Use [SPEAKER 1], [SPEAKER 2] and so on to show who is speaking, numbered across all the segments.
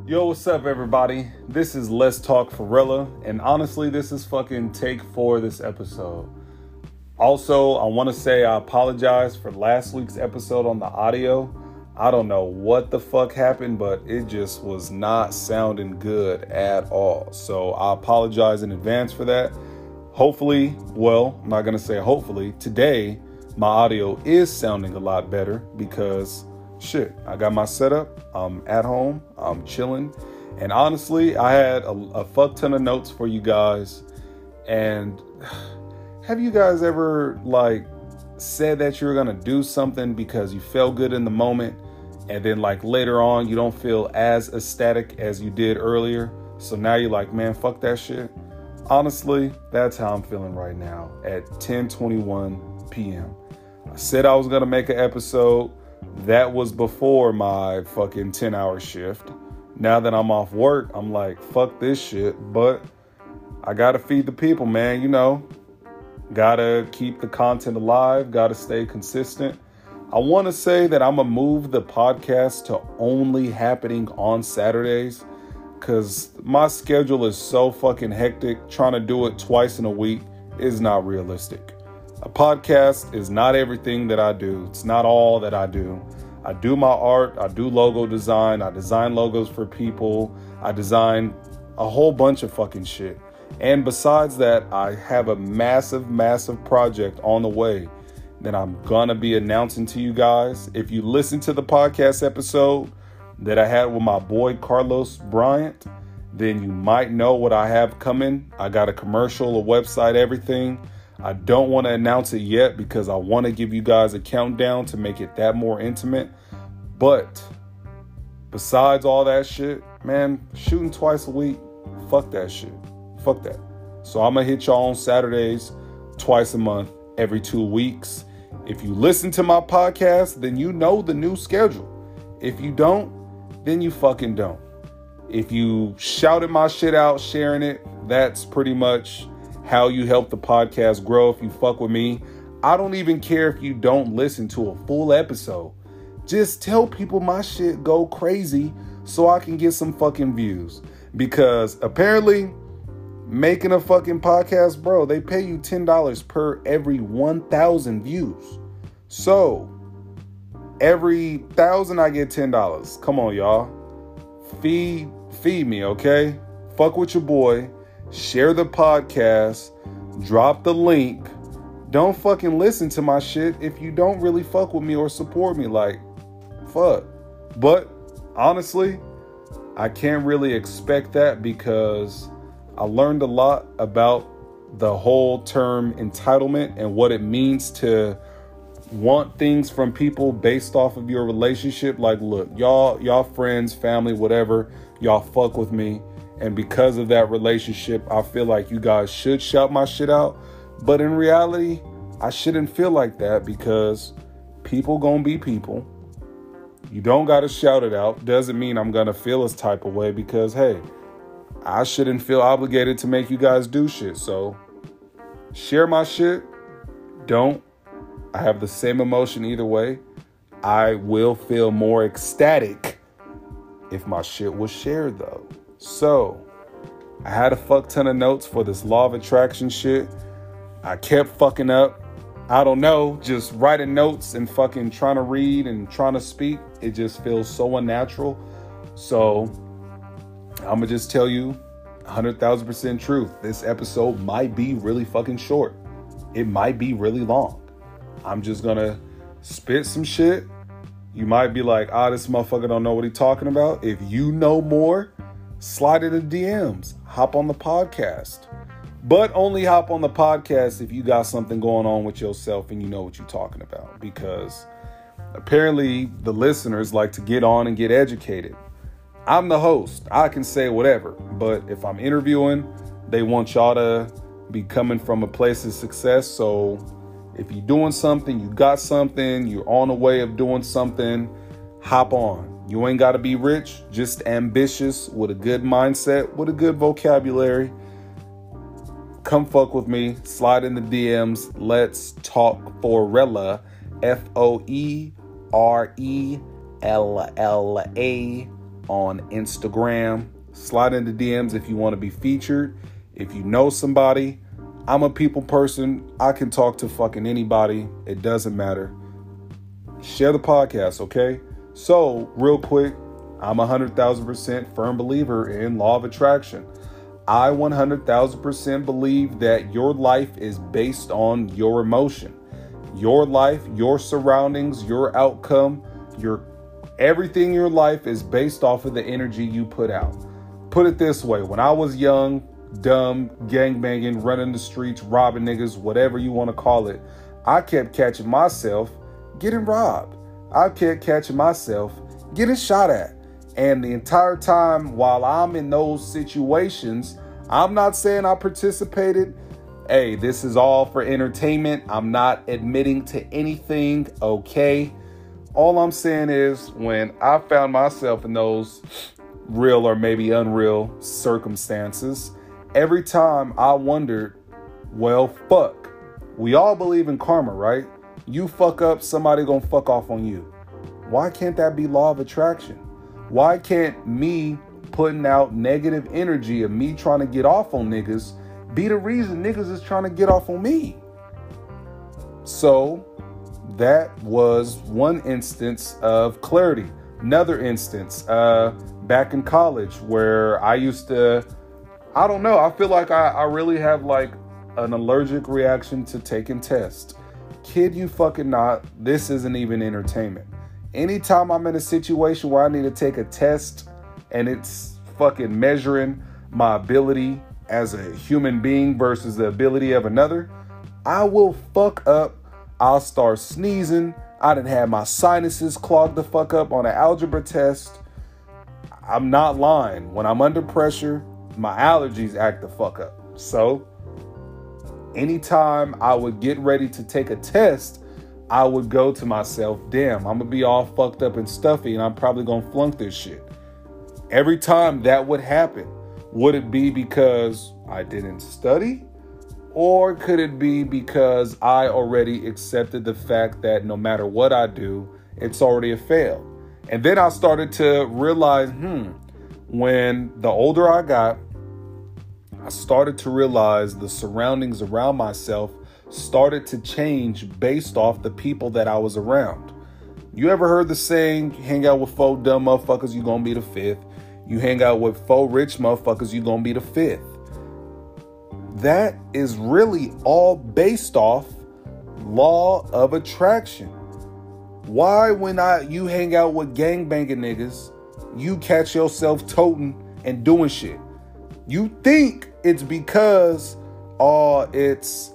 [SPEAKER 1] Yo, what's up, everybody? This is Let's Talk Forella, and honestly, this is fucking take 4 this episode. Also, I want to say I apologize for last week's episode on the audio. I don't know what the fuck happened, but it just was not sounding good at all. So I apologize in advance for that. Hopefully, well, I'm not going to say hopefully, today my audio is sounding a lot better because shit, I got my setup, I'm at home, I'm chilling, and honestly, I had a fuck ton of notes for you guys. And have you guys ever said that you're gonna do something because you felt good in the moment, and then later on you don't feel as ecstatic as you did earlier, so now you're like, man, fuck that shit? Honestly, that's how I'm feeling right now at 10:21 p.m. I said I was gonna make an episode. That was before my fucking 10-hour shift. Now that I'm off work, I'm like, fuck this shit. But I gotta feed the people, man. You know, gotta keep the content alive. Gotta stay consistent. I want to say that I'm gonna move the podcast to only happening on Saturdays, because my schedule is so fucking hectic. Trying to do it twice in a week is not realistic. A podcast is not everything that I do. It's not all that I do. I do my art. I do logo design. I design logos for people. I design a whole bunch of fucking shit. And besides that, I have a massive, massive project on the way that I'm going to be announcing to you guys. If you listen to the podcast episode that I had with my boy Carlos Bryant, then you might know what I have coming. I got a commercial, a website, everything. I don't want to announce it yet because I want to give you guys a countdown to make it that more intimate. But besides all that shit, man, shooting twice a week, fuck that shit. Fuck that. So I'm going to hit y'all on Saturdays, twice a month, every 2 weeks. If you listen to my podcast, then you know the new schedule. If you don't, then you fucking don't. If you shouted my shit out, sharing it, that's pretty much how you help the podcast grow. If you fuck with me, I don't even care if you don't listen to a full episode. Just tell people my shit go crazy so I can get some fucking views. Because apparently making a fucking podcast, bro, they pay you $10 per every 1,000 views. So every 1,000 I get $10. Come on, y'all. Feed me, okay? Fuck with your boy. Share the podcast, drop the link. Don't fucking listen to my shit if you don't really fuck with me or support me. Fuck. But honestly, I can't really expect that because I learned a lot about the whole term entitlement and what it means to want things from people based off of your relationship. Look, y'all friends, family, whatever, y'all fuck with me. And because of that relationship, I feel like you guys should shout my shit out. But in reality, I shouldn't feel like that because people gonna be people. You don't gotta shout it out. Doesn't mean I'm gonna feel this type of way because, hey, I shouldn't feel obligated to make you guys do shit. So share my shit. Don't. I have the same emotion either way. I will feel more ecstatic if my shit was shared though. So, I had a fuck ton of notes for this law of attraction shit. I kept fucking up. I don't know, just writing notes and fucking trying to read and trying to speak. It just feels so unnatural. So, I'm gonna just tell you 100,000% truth. This episode might be really fucking short. It might be really long. I'm just gonna spit some shit. You might be like, this motherfucker don't know what he's talking about. If you know more, slide in the DMs, hop on the podcast, but only hop on the podcast if you got something going on with yourself and you know what you're talking about, because apparently the listeners like to get on and get educated. I'm the host. I can say whatever, but if I'm interviewing, they want y'all to be coming from a place of success. So if you're doing something, you got something, you're on a way of doing something, hop on. You ain't got to be rich, just ambitious with a good mindset, with a good vocabulary. Come fuck with me. Slide in the DMs. Let's talk Forella. FOERELLA. on Instagram. Slide into DMs if you want to be featured. If you know somebody, I'm a people person. I can talk to fucking anybody. It doesn't matter. Share the podcast, okay? So, real quick, I'm 100,000% firm believer in law of attraction. I 100,000% believe that your life is based on your emotion. Your life, your surroundings, your outcome, everything in your life is based off of the energy you put out. Put it this way. When I was young, dumb, gangbanging, running the streets, robbing niggas, whatever you want to call it, I kept catching myself getting robbed. I kept catching myself getting shot at. And the entire time while I'm in those situations, I'm not saying I participated. Hey, this is all for entertainment. I'm not admitting to anything, okay? All I'm saying is when I found myself in those real or maybe unreal circumstances, every time I wondered, well, fuck. We all believe in karma, right? You fuck up, somebody gonna fuck off on you. Why can't that be law of attraction? Why can't me putting out negative energy of me trying to get off on niggas be the reason niggas is trying to get off on me? So that was one instance of clarity. Another instance, back in college where I used to, I don't know, I feel like I really have like an allergic reaction to taking tests. Kid you fucking not, this isn't even entertainment. Anytime I'm in a situation where I need to take a test and it's fucking measuring my ability as a human being versus the ability of another, I will fuck up. I'll start sneezing. I done had my sinuses clogged the fuck up on an algebra test. I'm not lying. When I'm under pressure, my allergies act the fuck up. So anytime I would get ready to take a test, I would go to myself, damn, I'm gonna be all fucked up and stuffy and I'm probably gonna flunk this shit. Every time that would happen, would it be because I didn't study? Or could it be because I already accepted the fact that no matter what I do, it's already a fail? And then I started to realize, when the older I got, I started to realize the surroundings around myself started to change based off the people that I was around. You ever heard the saying, hang out with four dumb motherfuckers, you gonna be the fifth. You hang out with four rich motherfuckers, you gonna be the fifth. That is really all based off law of attraction. Why when you hang out with gangbanging niggas, you catch yourself toting and doing shit? You think it's because, it's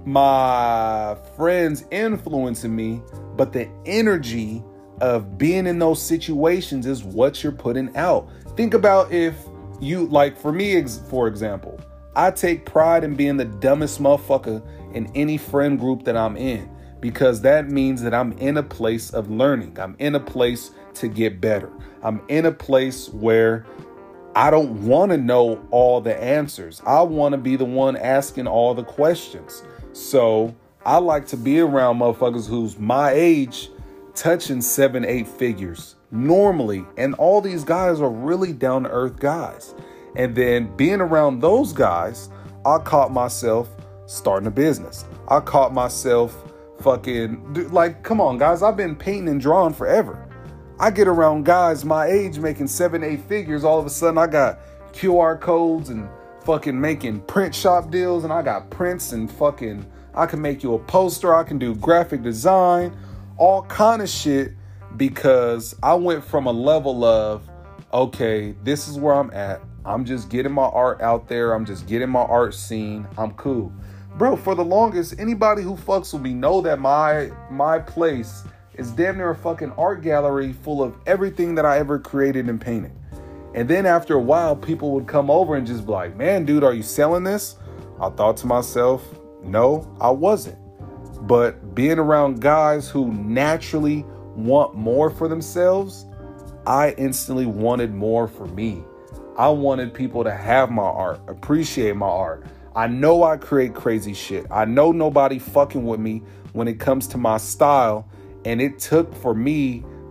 [SPEAKER 1] my friends influencing me, but the energy of being in those situations is what you're putting out. Think about if you, like for me, for example, I take pride in being the dumbest motherfucker in any friend group that I'm in, because that means that I'm in a place of learning. I'm in a place to get better. I'm in a place where I don't want to know all the answers. I want to be the one asking all the questions. So I like to be around motherfuckers who's my age, touching 7-8 figures normally. And all these guys are really down to earth guys. And then being around those guys, I caught myself starting a business. I caught myself fucking, like, come on guys, I've been painting and drawing forever. I get around guys my age making 7-8 figures. All of a sudden I got QR codes and fucking making print shop deals, and I got prints and fucking, I can make you a poster. I can do graphic design, all kind of shit, because I went from a level of, okay, this is where I'm at. I'm just getting my art out there. I'm just getting my art seen. I'm cool. Bro, for the longest, anybody who fucks with me know that my place is damn near a fucking art gallery full of everything that I ever created and painted. And then after a while, people would come over and just be like, man, dude, are you selling this? I thought to myself, no, I wasn't. But being around guys who naturally want more for themselves, I instantly wanted more for me. I wanted people to have my art, appreciate my art. I know I create crazy shit. I know nobody fucking with me when it comes to my style. And it took for me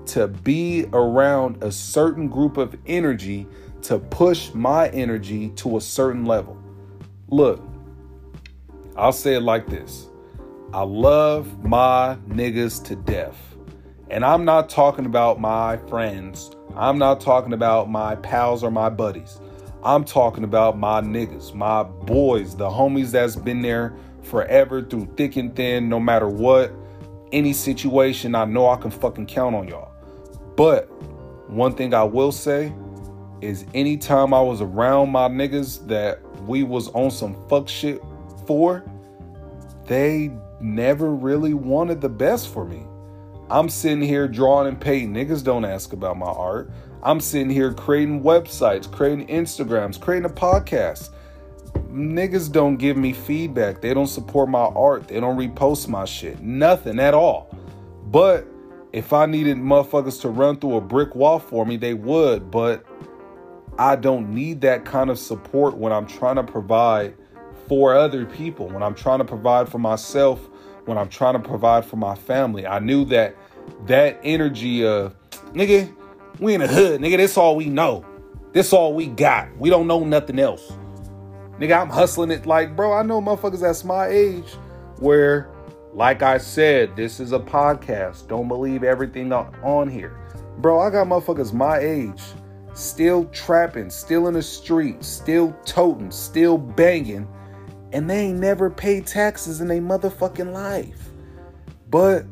[SPEAKER 1] to be around a certain group of energy to push my energy to a certain level. Look, I'll say it like this. I love my niggas to death. And I'm not talking about my friends. I'm not talking about my pals or my buddies. I'm talking about my niggas, my boys, the homies that's been there forever through thick and thin, no matter what, any situation. I know I can fucking count on y'all. But one thing I will say is anytime I was around my niggas that we was on some fuck shit for, they never really wanted the best for me. I'm sitting here drawing and painting. Niggas don't ask about my art. I'm sitting here creating websites, creating Instagrams, creating a podcast. Niggas don't give me feedback. They don't support my art. They don't repost my shit. Nothing at all. But if I needed motherfuckers to run through a brick wall for me, they would. But I don't need that kind of support when I'm trying to provide for other people, when I'm trying to provide for myself, when I'm trying to provide for my family. I knew that energy of, nigga, we in the hood, nigga, this all we know. This all we got. We don't know nothing else. Nigga, I'm hustling it like, bro, I know motherfuckers that's my age where, like I said, this is a podcast. Don't believe everything on here. Bro, I got motherfuckers my age still trapping, still in the street, still toting, still banging, and they ain't never paid taxes in their motherfucking life. But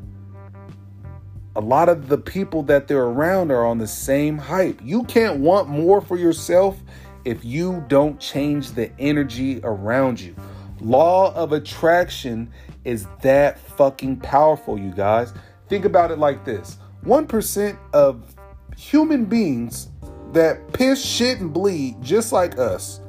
[SPEAKER 1] a lot of the people that they're around are on the same hype. You can't want more for yourself if you don't change the energy around you. Law of attraction is that fucking powerful, you guys. Think about it like this. 1% of human beings that piss, shit, and bleed just like us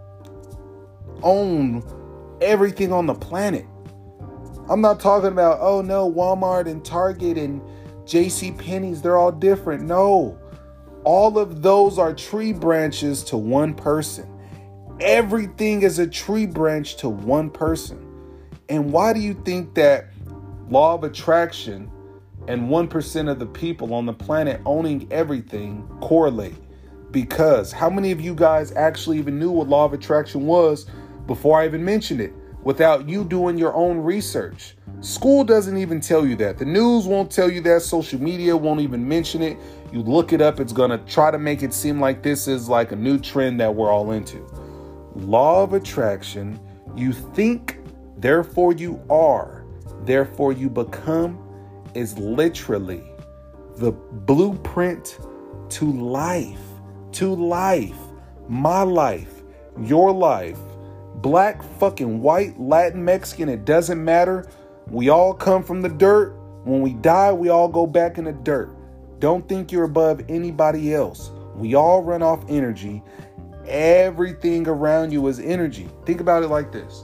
[SPEAKER 1] own everything on the planet. I'm not talking about, oh no, Walmart and Target and JCPenney's, they're all different. No, all of those are tree branches to one person. Everything is a tree branch to one person. And why do you think that law of attraction and 1% of the people on the planet owning everything correlate? Because how many of you guys actually even knew what law of attraction was before I even mentioned it, without you doing your own research? School doesn't even tell you that. The news won't tell you that. Social media won't even mention it. You look it up, it's going to try to make it seem like this is like a new trend that we're all into. Law of attraction, you think, therefore you are, therefore you become, is literally the blueprint to life. To life. My life. Your life. Black, fucking white, Latin, Mexican, it doesn't matter. We all come from the dirt. When we die, we all go back in the dirt. Don't think you're above anybody else. We all run off energy. Everything around you is energy. Think about it like this.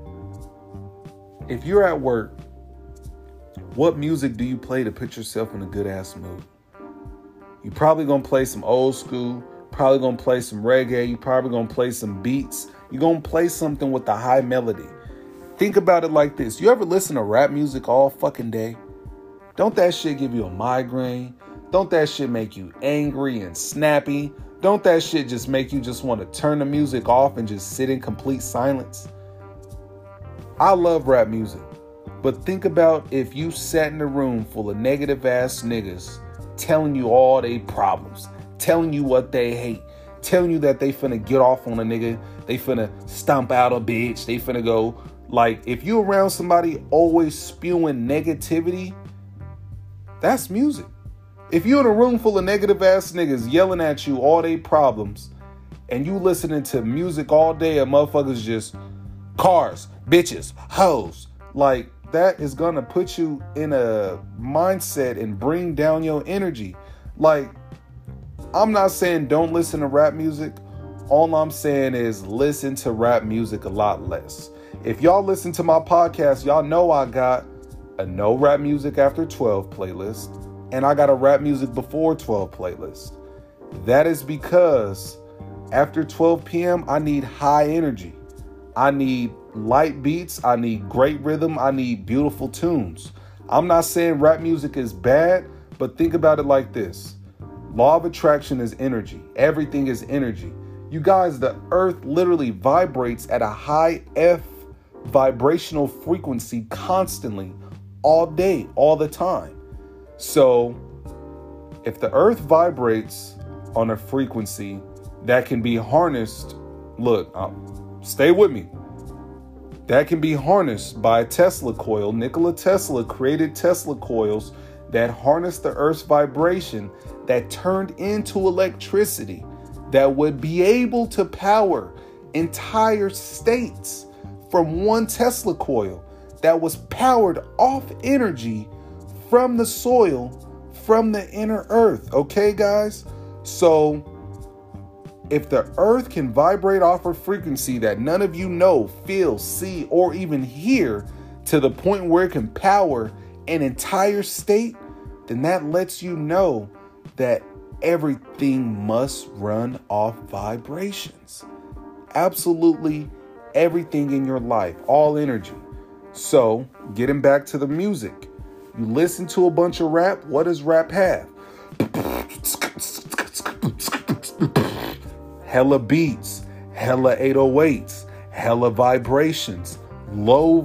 [SPEAKER 1] If you're at work, what music do you play to put yourself in a good ass mood? You're probably going to play some old school, probably going to play some reggae, you're probably going to play some beats. You're going to play something with a high melody. Think about it like this. You ever listen to rap music all fucking day? Don't that shit give you a migraine? Don't that shit make you angry and snappy? Don't that shit just make you just want to turn the music off and just sit in complete silence? I love rap music. But think about if you sat in a room full of negative ass niggas telling you all they problems, telling you what they hate, telling you that they finna get off on a nigga, they finna stomp out a bitch, they finna go. Like, if you around somebody always spewing negativity, that's music. If you're in a room full of negative ass niggas yelling at you all they problems, and you listening to music all day and motherfuckers just cars, bitches, hoes, like, that is gonna put you in a mindset and bring down your energy. Like, I'm not saying don't listen to rap music. All I'm saying is listen to rap music a lot less. If y'all listen to my podcast, y'all know I got a no rap music after 12 playlist, and I got a rap music before 12 playlist. That is because after 12 p.m., I need high energy. I need light beats. I need great rhythm. I need beautiful tunes. I'm not saying rap music is bad, But think about it like this. Law of attraction is energy. Everything is energy. You guys, the earth literally vibrates at a high F vibrational frequency constantly, all day, all the time. So if the earth vibrates on a frequency that can be harnessed, look, stay with me. That can be harnessed by a Tesla coil. Nikola Tesla created Tesla coils that harnessed the earth's vibration that turned into electricity that would be able to power entire states from one Tesla coil that was powered off energy from the soil, from the inner earth. Okay, guys? So if the earth can vibrate off a frequency that none of you know, feel, see, or even hear to the point where it can power an entire state, then that lets you know that everything must run off vibrations. Absolutely everything in your life, all energy. So, getting back to the music, you listen to a bunch of rap. What does rap have? Hella beats, hella 808s, hella vibrations, low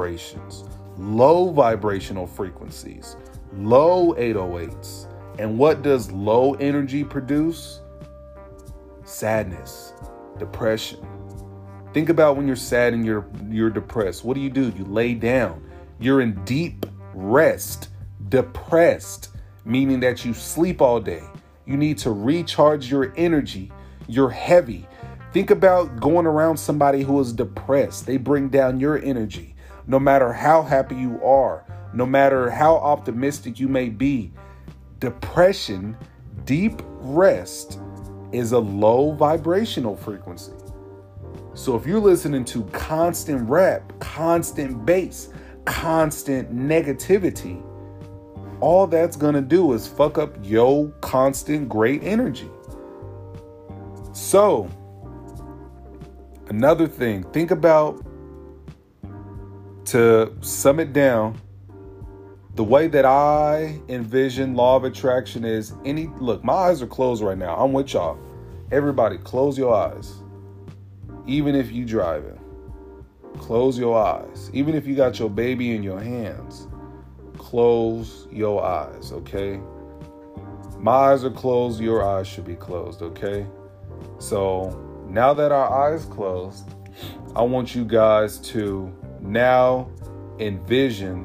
[SPEAKER 1] vibrational frequencies, low 808s. And what does low energy produce? Sadness, depression. Think about when you're sad and you're depressed. What do? You lay down. You're in deep rest, depressed, meaning that you sleep all day. You need to recharge your energy. You're heavy. Think about going around somebody who is depressed. They bring down your energy. No matter how happy you are, no matter how optimistic you may be, depression, deep rest is a low vibrational frequency. So if you're listening to constant rap, constant bass, constant negativity, all that's going to do is fuck up your constant great energy. So, another thing, think about, to sum it down, the way that I envision law of attraction is look, my eyes are closed right now. I'm with y'all. Everybody, close your eyes. Even if you driving, close your eyes. Even if you got your baby in your hands, close your eyes, okay? My eyes are closed. Your eyes should be closed, okay? So now that our eyes closed, I want you guys to now envision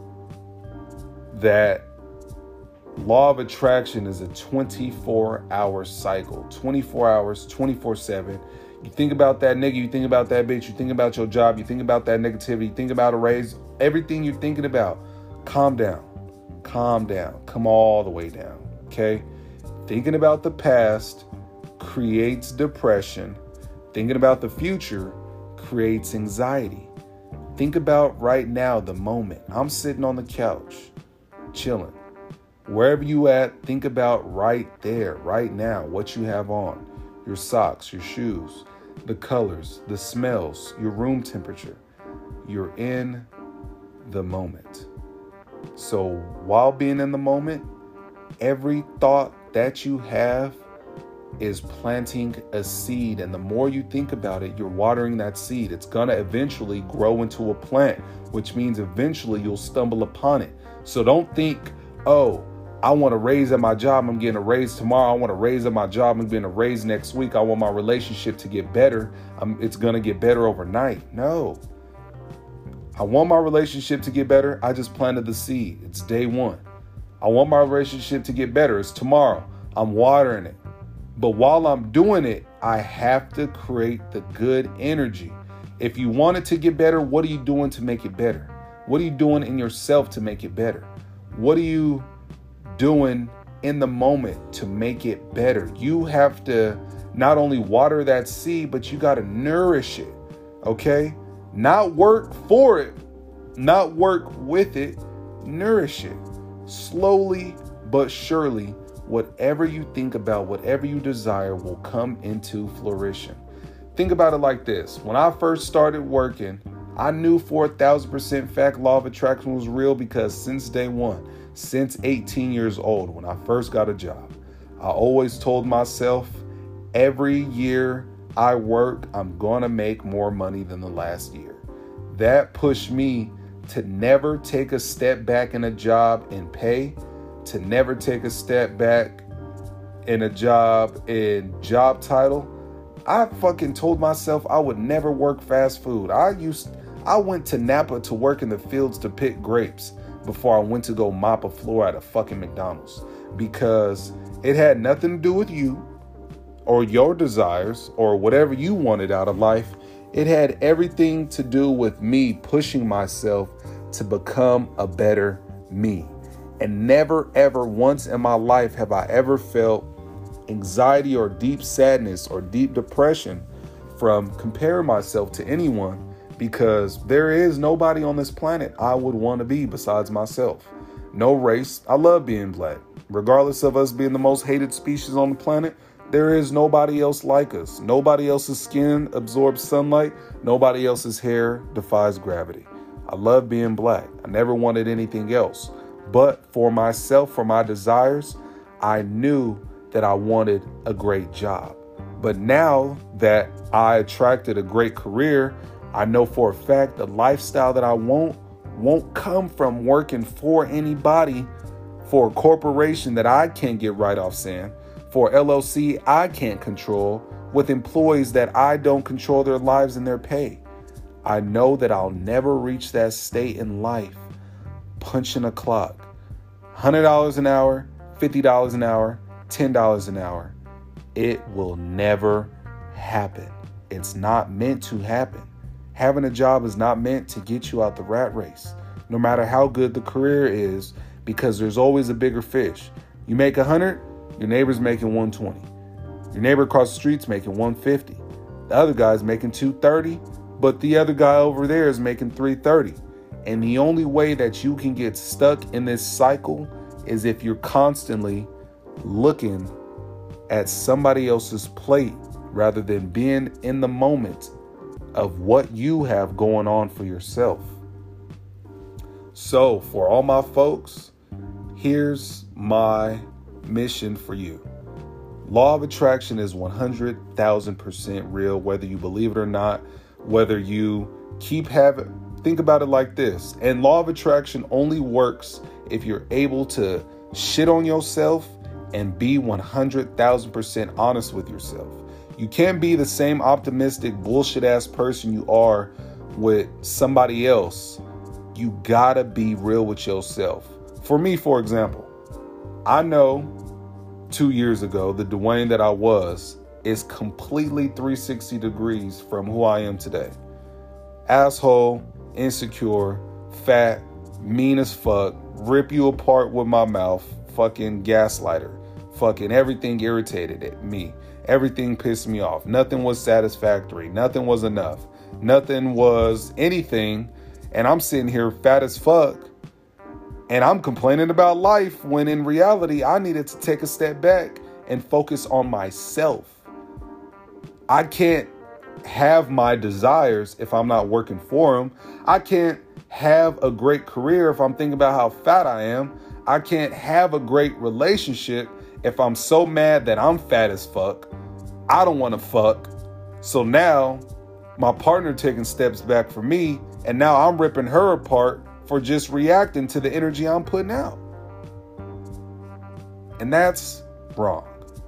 [SPEAKER 1] that law of attraction is a 24-hour cycle, 24 hours, 24/7. You think about that nigga, you think about that bitch, you think about your job, you think about that negativity, you think about a raise, everything you're thinking about. Calm down, come all the way down, okay? Thinking about the past creates depression. Thinking about the future creates anxiety. Think about right now, the moment. I'm sitting on the couch, chilling. Wherever you at, think about right there, right now, what you have on. Your socks, your shoes, the colors, the smells, your room temperature. You're in the moment. So while being in the moment, every thought that you have is planting a seed. And the more you think about it, you're watering that seed. It's going to eventually grow into a plant, which means eventually you'll stumble upon it. So don't think, oh, I want a raise at my job, I'm getting a raise tomorrow. I want a raise at my job, I'm getting a raise next week. I want my relationship to get better. It's going to get better overnight. No. I want my relationship to get better. I just planted the seed. It's day one. I want my relationship to get better. It's tomorrow. I'm watering it. But while I'm doing it, I have to create the good energy. If you want it to get better, what are you doing to make it better? What are you doing in yourself to make it better? What are you doing in the moment to make it better? You have to not only water that seed, but you got to nourish it. Okay? Not work for it, not work with it, nourish it. Slowly but surely, whatever you think about, whatever you desire will come into flourishing. Think about it like this. When I first started working, I knew for 1,000% fact law of attraction was real because since day one, since 18 years old, when I first got a job, I always told myself every year I work, I'm going to make more money than the last year. That pushed me to never take a step back in a job in pay, to never take a step back in a job in job title. I fucking told myself I would never work fast food. I went to Napa to work in the fields to pick grapes before I went to go mop a floor at a fucking McDonald's, because it had nothing to do with you or your desires or whatever you wanted out of life. It had everything to do with me pushing myself to become a better me. And never, ever once in my life have I ever felt anxiety or deep sadness or deep depression from comparing myself to anyone, because there is nobody on this planet I would want to be besides myself. No race. I love being black. Regardless of us being the most hated species on the planet, there is nobody else like us. Nobody else's skin absorbs sunlight. Nobody else's hair defies gravity. I love being black. I never wanted anything else. But for myself, for my desires, I knew that I wanted a great job. But now that I attracted a great career, I know for a fact the lifestyle that I won't come from working for anybody, for a corporation that I can't get right off saying, for LLC I can't control, with employees that I don't control their lives and their pay. I know that I'll never reach that state in life punching a clock. $100 an hour, $50 an hour, $10 an hour. It will never happen. It's not meant to happen. Having a job is not meant to get you out the rat race, no matter how good the career is, because there's always a bigger fish. You make 100, your neighbor's making 120. Your neighbor across the street's making 150. The other guy's making 230, but the other guy over there is making 330. And the only way that you can get stuck in this cycle is if you're constantly looking at somebody else's plate rather than being in the moment of what you have going on for yourself. So for all my folks, here's my mission for you. Law of attraction is 100,000% real, whether you believe it or not, whether you think about it like this. And law of attraction only works if you're able to shit on yourself and be 100,000% honest with yourself. You can't be the same optimistic bullshit ass person you are with somebody else. You gotta be real with yourself. For me, for example, I know 2 years ago, the Dwayne that I was is completely 360 degrees from who I am today. Asshole, insecure, fat, mean as fuck, rip you apart with my mouth, fucking gaslighter, fucking everything irritated at me. Everything pissed me off. Nothing was satisfactory. Nothing was enough. Nothing was anything. And I'm sitting here fat as fuck. And I'm complaining about life when in reality, I needed to take a step back and focus on myself. I can't have my desires if I'm not working for them. I can't have a great career if I'm thinking about how fat I am. I can't have a great relationship if I'm so mad that I'm fat as fuck. I don't want to fuck. So now my partner taking steps back for me, and now I'm ripping her apart for just reacting to the energy I'm putting out. And that's wrong.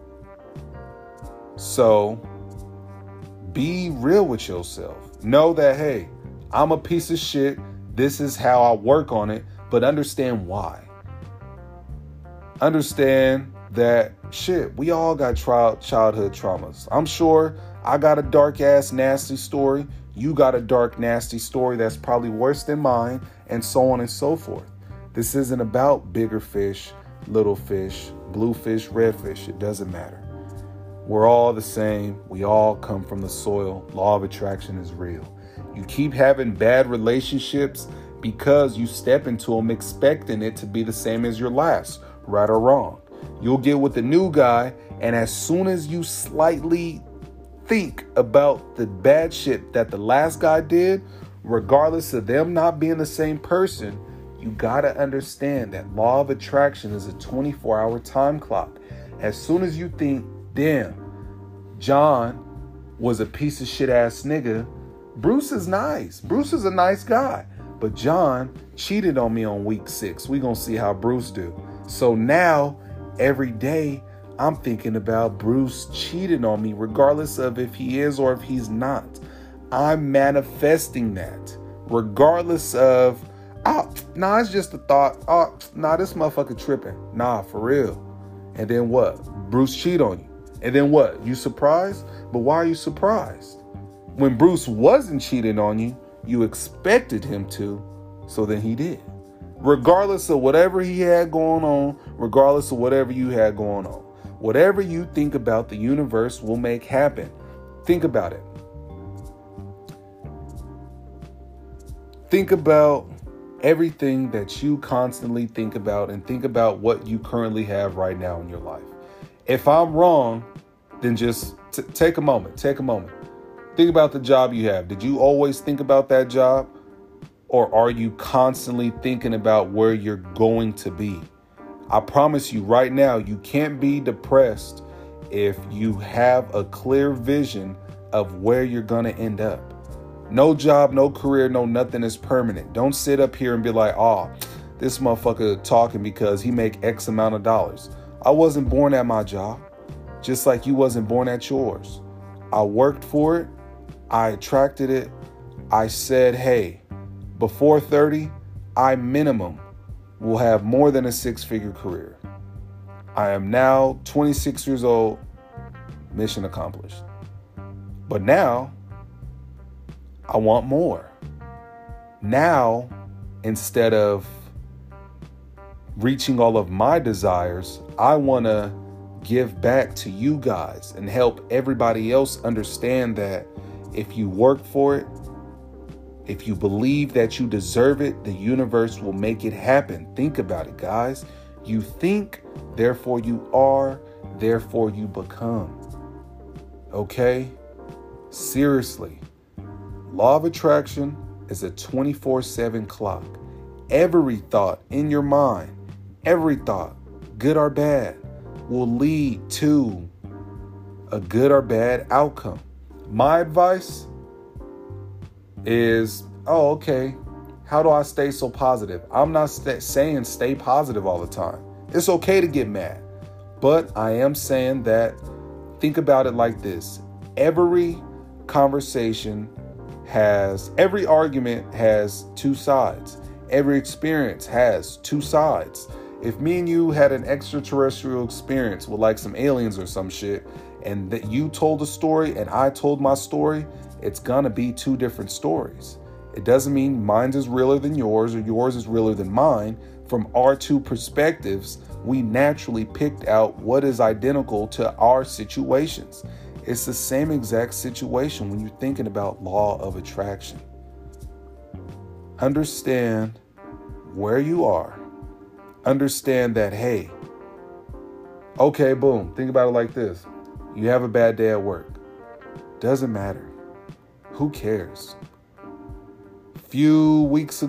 [SPEAKER 1] So be real with yourself. Know that, hey, I'm a piece of shit. This is how I work on it, but understand why. Understand that shit, we all got childhood traumas. I'm sure I got a dark ass nasty story. You got a dark nasty story that's probably worse than mine, and so on and so forth. This isn't about bigger fish, little fish, blue fish, red fish. It doesn't matter. We're all the same. We all come from the soil. Law of attraction is real. You keep having bad relationships because you step into them expecting it to be the same as your last, right or wrong. You'll get with the new guy, and as soon as you slightly think about the bad shit that the last guy did, regardless of them not being the same person, you gotta understand that law of attraction is a 24-hour time clock. As soon as you think, damn, John was a piece of shit ass nigga, Bruce is nice. Bruce is a nice guy. But John cheated on me on week 6. We gonna see how Bruce do. So now, every day, I'm thinking about Bruce cheating on me, regardless of if he is or if he's not. I'm manifesting that, regardless of, it's just a thought. This motherfucker tripping. Nah, for real. And then what? Bruce cheat on you. And then what? You surprised? But why are you surprised? When Bruce wasn't cheating on you, you expected him to, so then he did. Regardless of whatever he had going on, regardless of whatever you had going on. Whatever you think about, the universe will make happen. Think about it. Think about everything that you constantly think about, and think about what you currently have right now in your life. If I'm wrong, then just take a moment. Think about the job you have. Did you always think about that job? Or are you constantly thinking about where you're going to be? I promise you right now, you can't be depressed if you have a clear vision of where you're going to end up. No job, no career, no nothing is permanent. Don't sit up here and be like, this motherfucker talking because he make X amount of dollars. I wasn't born at my job, just like you wasn't born at yours. I worked for it. I attracted it. I said, hey, before 30, I minimum will have more than a 6-figure career. I am now 26 years old, mission accomplished. But now, I want more. Now, instead of reaching all of my desires, I want to give back to you guys and help everybody else understand that if you work for it, if you believe that you deserve it, the universe will make it happen. Think about it, guys. You think, therefore you are, therefore you become. Okay? Seriously. Law of attraction is a 24/7 clock. Every thought in your mind, every thought, good or bad, will lead to a good or bad outcome. My advice is, okay, how do I stay so positive? I'm not saying stay positive all the time. It's okay to get mad. But I am saying that, think about it like this. Every argument has two sides. Every experience has two sides. If me and you had an extraterrestrial experience with like some aliens or some shit, and that you told a story and I told my story, it's gonna be two different stories. It doesn't mean mine is realer than yours or yours is realer than mine. From our two perspectives, we naturally picked out what is identical to our situations. It's the same exact situation when you're thinking about law of attraction. Understand where you are. Understand that, hey, okay, boom. Think about it like this. You have a bad day at work. Doesn't matter. Who cares? 2 years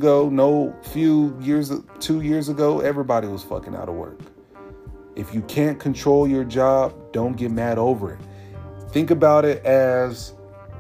[SPEAKER 1] ago, everybody was fucking out of work. If you can't control your job, don't get mad over it. Think about it as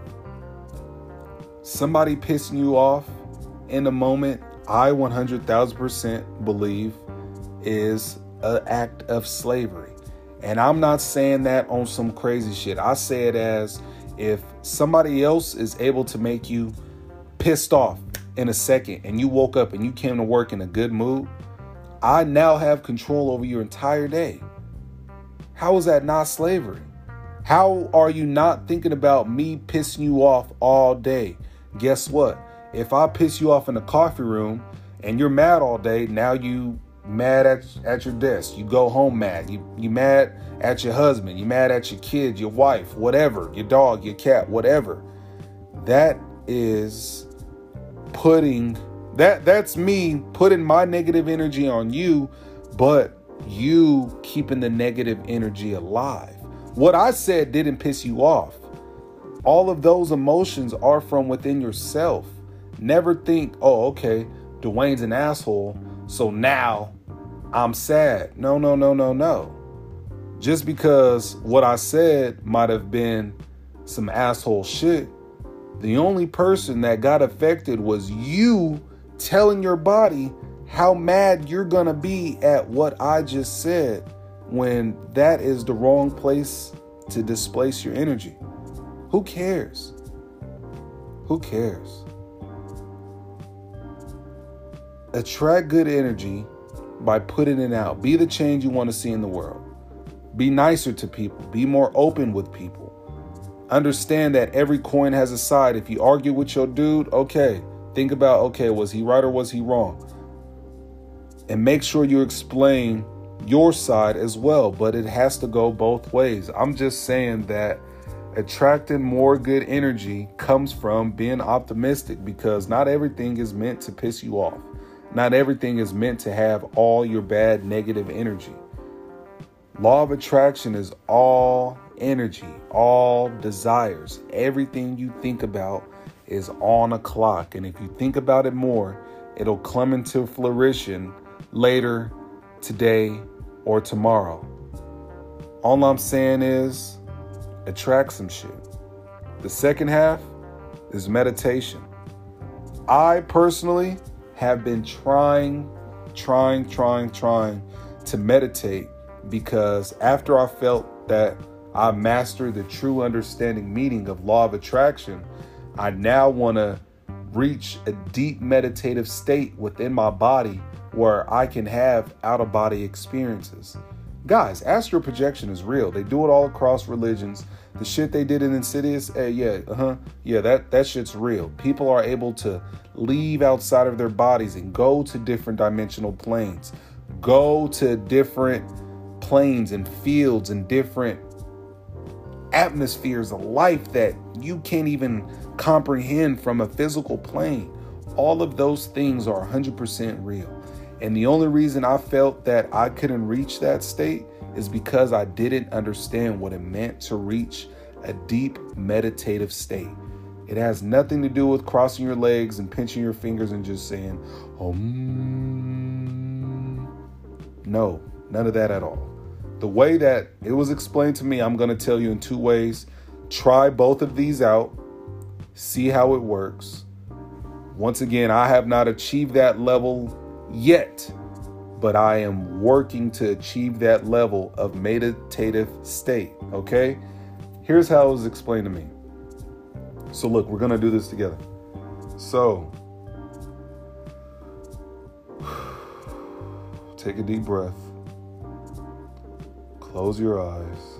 [SPEAKER 1] somebody pissing you off in a moment. I 100,000% believe is an act of slavery. And I'm not saying that on some crazy shit. I say it as, if somebody else is able to make you pissed off in a second and you woke up and you came to work in a good mood, I now have control over your entire day. How is that not slavery? How are you not thinking about me pissing you off all day? Guess what? If I piss you off in the coffee room and you're mad all day, now you mad at your desk. You go home mad. You mad at your husband. You mad at your kids, your wife, whatever, your dog, your cat, whatever. That is that's me putting my negative energy on you, but you keeping the negative energy alive. What I said didn't piss you off. All of those emotions are from within yourself. Never think, oh, okay, Dwayne's an asshole, so now I'm sad. No. Just because what I said might have been some asshole shit, the only person that got affected was you telling your body how mad you're gonna be at what I just said, when that is the wrong place to displace your energy. Who cares? Who cares? Attract good energy by putting it out. Be the change you want to see in the world. Be nicer to people. Be more open with people. Understand that every coin has a side. If you argue with your dude, okay, think about, okay, was he right or was he wrong? And make sure you explain your side as well, but it has to go both ways. I'm just saying that attracting more good energy comes from being optimistic, because not everything is meant to piss you off. Not everything is meant to have all your bad negative energy. Law of attraction is all energy, all desires. Everything you think about is on a clock. And if you think about it more, it'll come into fruition later, today, or tomorrow. All I'm saying is attract some shit. The second half is meditation. I personally have been trying to meditate, because after I felt that I mastered the true understanding meaning of law of attraction, I now want to reach a deep meditative state within my body where I can have out-of-body experiences. Guys, astral projection is real. They do it all across religions. The shit they did in Insidious, that shit's real. People are able to leave outside of their bodies and go to different dimensional planes, go to different planes and fields and different atmospheres of life that you can't even comprehend from a physical plane. All of those things are 100% real. And the only reason I felt that I couldn't reach that state is because I didn't understand what it meant to reach a deep meditative state. It has nothing to do with crossing your legs and pinching your fingers and just saying, no, none of that at all. The way that it was explained to me, I'm going to tell you in two ways. Try both of these out. See how it works. Once again, I have not achieved that level yet, but I am working to achieve that level of meditative state. Okay? Here's how it was explained to me. So look, we're going to do this together. So take a deep breath. Close your eyes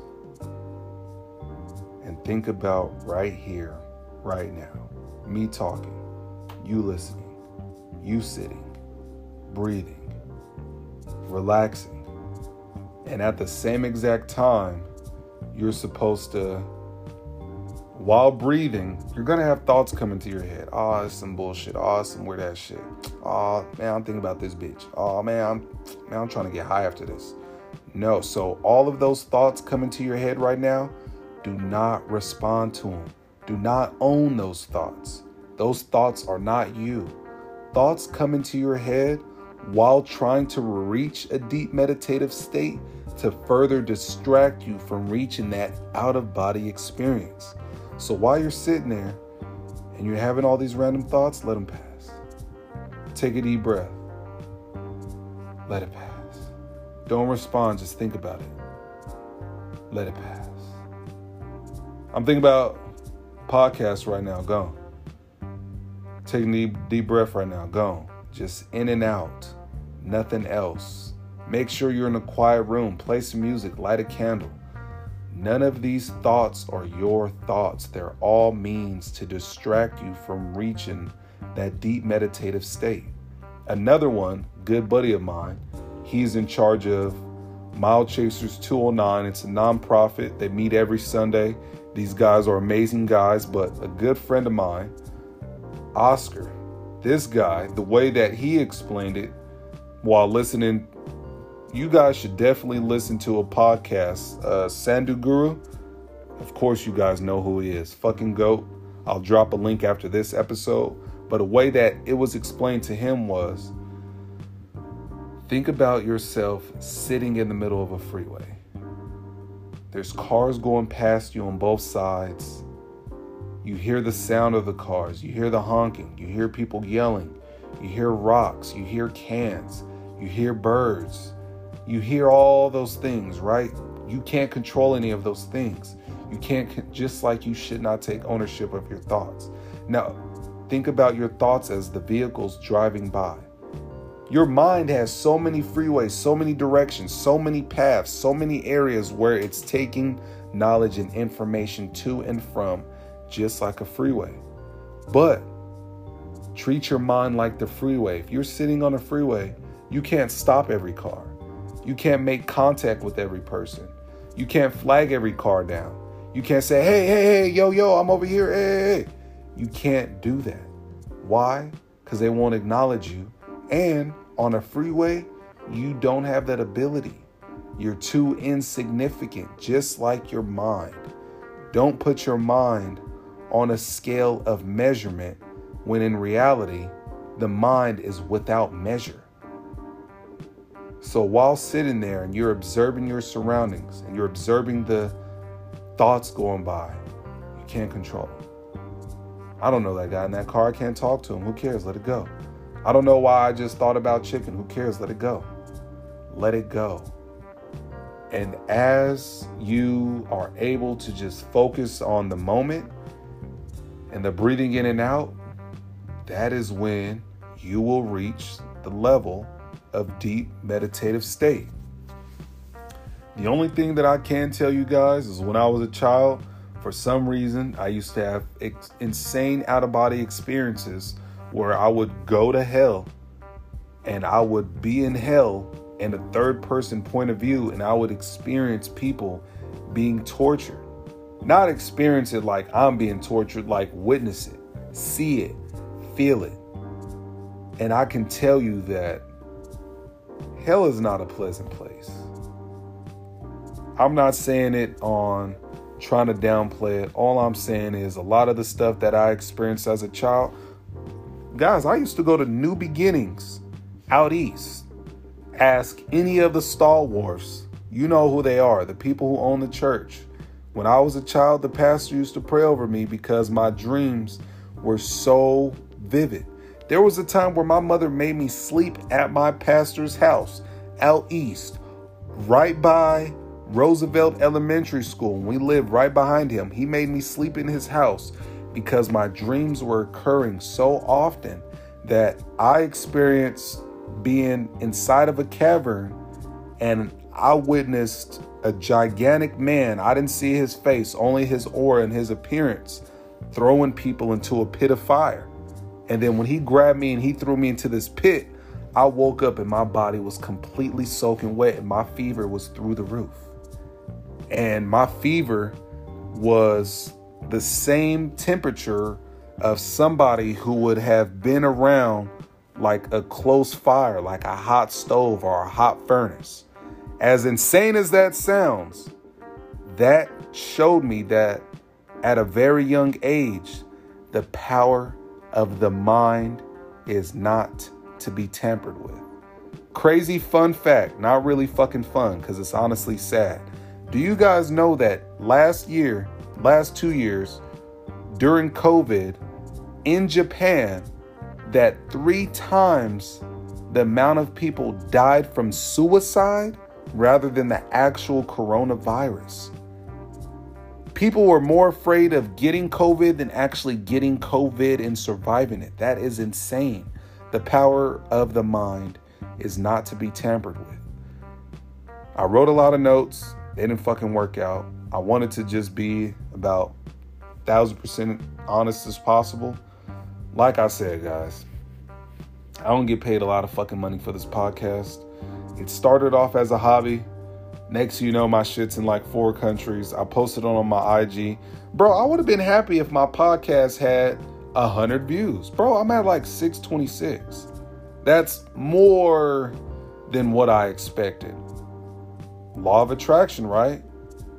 [SPEAKER 1] and think about right here, right now. Me talking, you listening, you sitting, breathing, relaxing. And at the same exact time, you're supposed to, while breathing, you're going to have thoughts come into your head. Oh, it's some bullshit. Oh, it's some weird ass shit. Oh, man, I'm thinking about this bitch. Oh, man, I'm trying to get high after this. No, so all of those thoughts come into your head right now. Do not respond to them. Do not own those thoughts. Those thoughts are not you. Thoughts come into your head while trying to reach a deep meditative state to further distract you from reaching that out-of-body experience. So while you're sitting there and you're having all these random thoughts, let them pass. Take a deep breath. Let it pass. Don't respond, just think about it. Let it pass. I'm thinking about podcasts right now. Go. Take a deep breath right now. Go. Just in and out. Nothing else. Make sure you're in a quiet room. Play some music. Light a candle. None of these thoughts are your thoughts. They're all means to distract you from reaching that deep meditative state. Another one, good buddy of mine, he's in charge of Mile Chasers 209. It's a nonprofit. They meet every Sunday. These guys are amazing guys, but a good friend of mine, Oscar, this guy, the way that he explained it while listening, you guys should definitely listen to a podcast, Sandhu Guru. Of course, you guys know who he is. Fucking GOAT. I'll drop a link after this episode. But a way that it was explained to him was, think about yourself sitting in the middle of a freeway. There's cars going past you on both sides. You hear the sound of the cars. You hear the honking. You hear people yelling. You hear rocks. You hear cans. You hear birds. You hear all those things, right? You can't control any of those things. You can't, just like you should not take ownership of your thoughts. Now, think about your thoughts as the vehicles driving by. Your mind has so many freeways, so many directions, so many paths, so many areas where it's taking knowledge and information to and from, just like a freeway. But treat your mind like the freeway. If you're sitting on a freeway, you can't stop every car. You can't make contact with every person. You can't flag every car down. You can't say, hey, yo, I'm over here, hey. You can't do that. Why? Because they won't acknowledge you. And on a freeway, you don't have that ability. You're too insignificant, just like your mind. Don't put your mind on a scale of measurement when in reality, the mind is without measure. So while sitting there and you're observing your surroundings and you're observing the thoughts going by, you can't control them. I don't know that guy in that car. I can't talk to him. Who cares? Let it go. I don't know why I just thought about chicken. Who cares? Let it go. Let it go. And as you are able to just focus on the moment and the breathing in and out, that is when you will reach the level of deep meditative state. The only thing that I can tell you guys is when I was a child, for some reason, I used to have insane out-of-body experiences where I would go to hell and I would be in hell in a third-person point of view, and I would experience people being tortured. Not experience it like I'm being tortured, like witness it, see it, feel it. And I can tell you that hell is not a pleasant place. I'm not saying it on trying to downplay it. All I'm saying is a lot of the stuff that I experienced as a child, guys, I used to go to New Beginnings out east. Ask any of the stalwarts. You know who they are, the people who own the church. When I was a child, the pastor used to pray over me because my dreams were so vivid. There was a time where my mother made me sleep at my pastor's house out east, right by Roosevelt Elementary School. We lived right behind him. He made me sleep in his house because my dreams were occurring so often that I experienced being inside of a cavern and I witnessed a gigantic man. I didn't see his face, only his aura and his appearance, throwing people into a pit of fire. And then when he grabbed me and he threw me into this pit, I woke up and my body was completely soaking wet and my fever was through the roof. And my fever was the same temperature of somebody who would have been around like a close fire, like a hot stove or a hot furnace. As insane as that sounds, that showed me that at a very young age, the power of the mind is not to be tampered with. Crazy fun fact, not really fucking fun because it's honestly sad. Do you guys know that last 2 years during COVID in Japan, that 3 times the amount of people died from suicide rather than the actual coronavirus? People were more afraid of getting COVID than actually getting COVID and surviving it. That is insane. The power of the mind is not to be tampered with. I wrote a lot of notes. They didn't fucking work out. I wanted to just be about 1,000% honest as possible. Like I said, guys, I don't get paid a lot of fucking money for this podcast. It started off as a hobby. Next, you know, my shit's in like 4 countries. I posted on my IG. Bro, I would have been happy if my podcast had 100 views. Bro, I'm at like 626. That's more than what I expected. Law of attraction, right?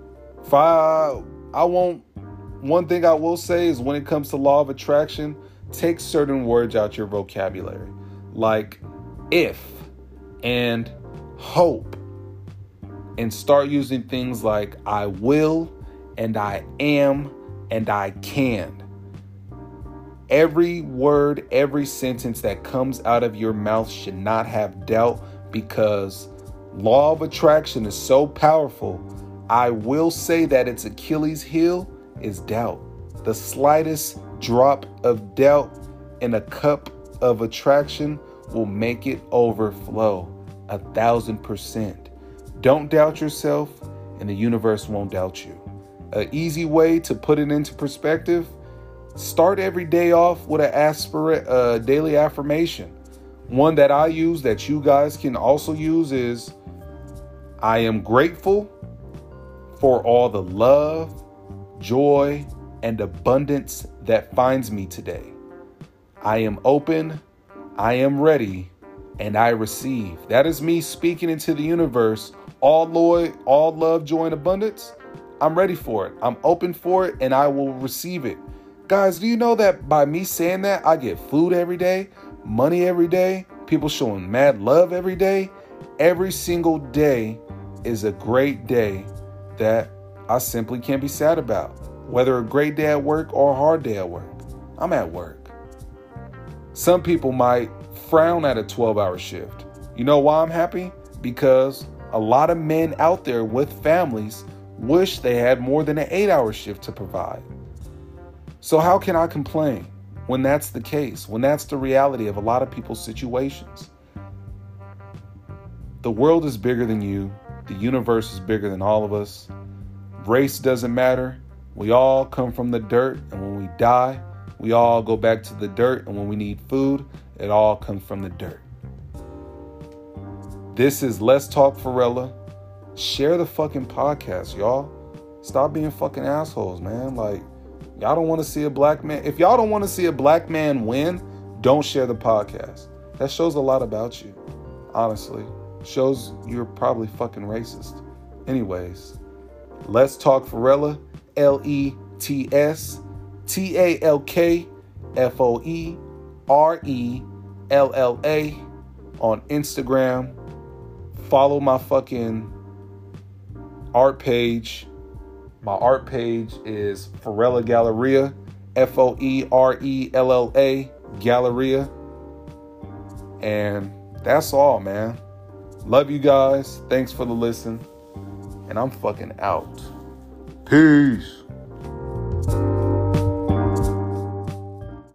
[SPEAKER 1] One thing I will say is when it comes to law of attraction, take certain words out your vocabulary, like if and hope, and start using things like I will and I am and I can. Every word, every sentence that comes out of your mouth should not have doubt, because law of attraction is so powerful. I will say that its Achilles heel is doubt. The slightest drop of doubt in a cup of attraction will make it overflow 1,000%. Don't doubt yourself, and the universe won't doubt you. An easy way to put it into perspective: start every day off with a daily affirmation. One that I use that you guys can also use is, I am grateful for all the love, joy, and abundance that finds me today. I am open, I am ready, and I receive. That is me speaking into the universe. All love, joy, and abundance. I'm ready for it. I'm open for it, and I will receive it. Guys, do you know that by me saying that, I get food every day, money every day, people showing mad love every day? Every single day is a great day that I simply can't be sad about. Whether a great day at work or a hard day at work, I'm at work. Some people might frown at a 12-hour shift. You know why I'm happy? Because a lot of men out there with families wish they had more than an 8-hour shift to provide. So how can I complain when that's the case, when that's the reality of a lot of people's situations? The world is bigger than you. The universe is bigger than all of us. Race doesn't matter. We all come from the dirt, and when we die, we all go back to the dirt, and when we need food, it all comes from the dirt. This is Let's Talk Pharrella. Share the fucking podcast, y'all. Stop being fucking assholes, man. Like, y'all don't want to see a black man. If y'all don't want to see a black man win, don't share the podcast. That shows a lot about you, honestly. Shows you're probably fucking racist. Anyways, Let's Talk Pharrella. LETSTALKFOERELLA on Instagram. Follow my fucking art page. My art page is Pharrella Galleria, FOERELLA Galleria. And that's all, man. Love you guys. Thanks for the listen. And I'm fucking out. Peace.